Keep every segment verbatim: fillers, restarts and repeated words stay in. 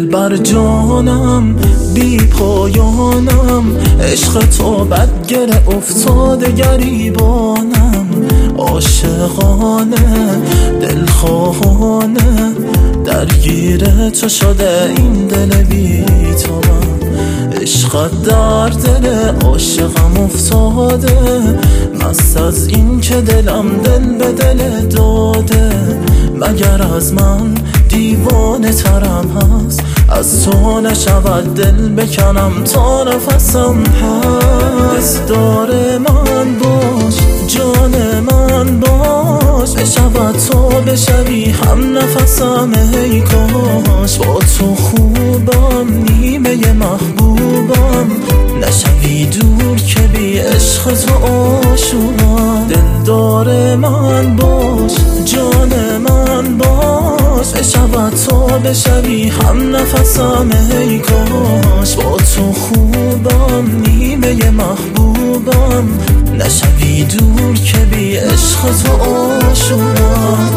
بر جانم بی پایانم، عشق تو بدگره افتاده گریبانم، عاشقانه دلخواهانه درگیر تو شده این دل بی تو من، عشقت در دل عاشقم افتاده، مست از این که دلم دل به دل داده، مگر از من دیوانه ترم هست، از تو نشود دل بکنم تا نفسم هست. دار من باش جان من باش، بشود تو بشوی هم نفسم، ای کاش با تو خوبم نیمه محبوبم، نشوی دور که بی عشق تو آشوبم. دلدار من باش جان من باش، بشود تو بشوی هم نفسم، ای کاش با تو خوبم نیمه محبوبم، نشوی دور که بی عشق تو آشوبم.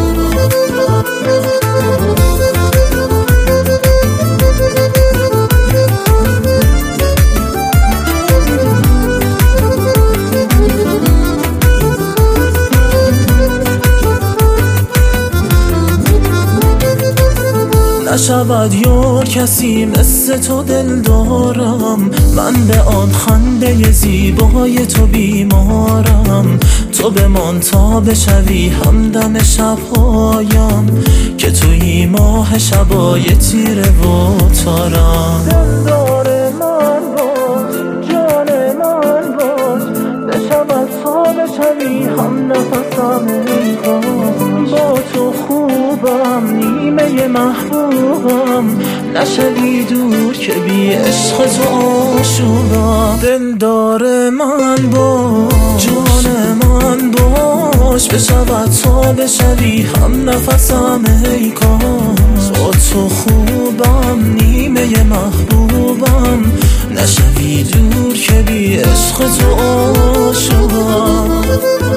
نشود یار کسی مثل تو دل دارم، من به آن خنده زیبای تو بیمارم، تو بمان تا بشوی همدم شبهایم، که توی ماه شبای تیره و تارم. دلدار من باش جان من باش، بشود تا بشوی هم نفسم، ای کاش با تو خوبم نیمه محبوبم، نشوی دور که بی عشق تو آشوبم. دلدار من باش جان من باش، بشود تا بشوی هم نفسم، ای کاش با تو خوبم نیمه محبوبم، نشوی دور که بی عشق تو آشوبم.